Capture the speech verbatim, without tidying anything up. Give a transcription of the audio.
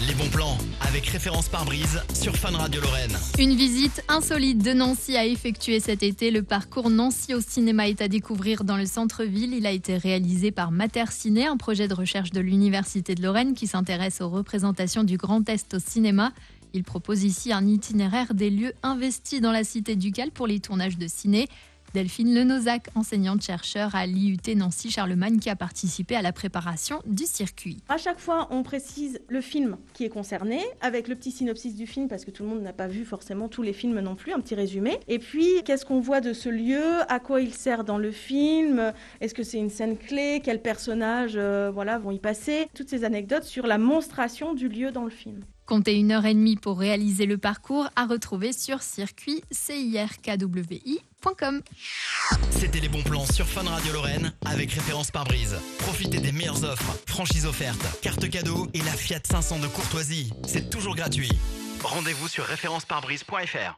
Les bons plans avec Référence par Brise sur Fun Radio Lorraine. Une visite insolite de Nancy a effectué cet été. Le parcours Nancy au cinéma est à découvrir dans le centre-ville. Il a été réalisé par Mater Ciné, un projet de recherche de l'Université de Lorraine qui s'intéresse aux représentations du Grand Est au cinéma. Il propose ici un itinéraire des lieux investis dans la cité ducale pour les tournages de ciné. Delphine Lenozac, enseignante-chercheur à l'I U T Nancy Charlemagne, qui a participé à la préparation du circuit. À chaque fois, on précise le film qui est concerné, avec le petit synopsis du film, parce que tout le monde n'a pas vu forcément tous les films non plus, un petit résumé. Et puis, qu'est-ce qu'on voit de ce lieu, à quoi il sert dans le film, est-ce que c'est une scène clé, quels personnages euh, voilà, vont y passer, toutes ces anecdotes sur la monstration du lieu dans le film. Comptez une heure et demie pour réaliser le parcours, à retrouver sur circuit cirkwi point com. C'était les bons plans sur Fun Radio Lorraine avec Référence par Brise. Profitez des meilleures offres, franchises offertes, cartes cadeaux et la Fiat cinq cents de courtoisie. C'est toujours gratuit. Rendez-vous sur référence par brise point f r.